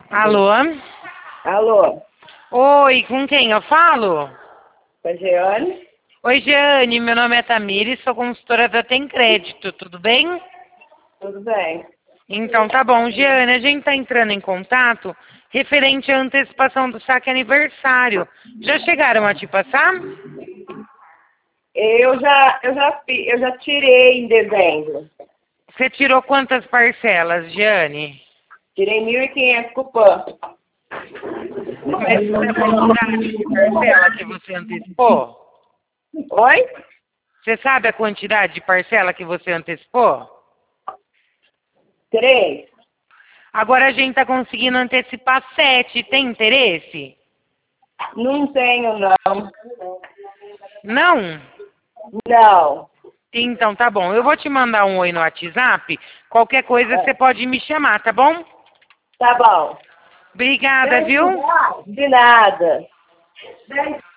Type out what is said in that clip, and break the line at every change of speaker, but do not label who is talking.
Alô?
Alô,
Oi, com quem eu falo?
com a Jeane?
Oi, Jeane, meu nome é Tamires, sou consultora da Tem Crédito, tudo bem?
Tudo bem?
Então tá bom, Jeane, a gente tá entrando em contato referente à antecipação do saque aniversário. Já chegaram a te passar?
Eu já tirei em dezembro.
Você tirou quantas parcelas, Jeane?
Tirei 1.500 cupom.
Mas você sabe a quantidade de parcela que você antecipou?
Oi?
Você sabe a quantidade de parcela que você antecipou?
3?
Agora a gente tá conseguindo antecipar 7. Tem interesse?
Não tenho, não.
Não?
Não.
Então tá bom. Eu vou te mandar um oi no WhatsApp. Qualquer coisa você pode me chamar, tá bom?
Tá bom.
Obrigada, viu?
De nada.